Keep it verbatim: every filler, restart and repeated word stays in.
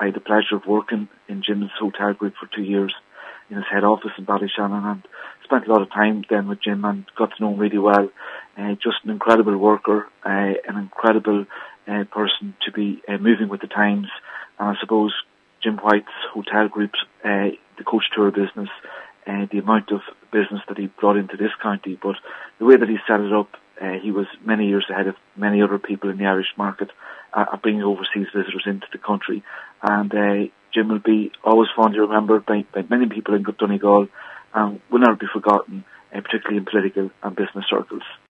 I had the pleasure of working in Jim's hotel group for two years in his head office in Ballyshannon, and spent a lot of time then with Jim and got to know him really well. Uh, just an incredible worker, uh, an incredible uh, person to be uh, moving with the times. And I suppose Jim White's hotel group, uh, the coach tour business, uh, the amount of business that he brought into this county, but the way that he set it up, uh, he was many years ahead of many other people in the Irish market uh, at bringing overseas visitors into the country. And uh, Jim will be always fondly remembered by, by many people in Donegal and will never be forgotten, uh, particularly in political and business circles.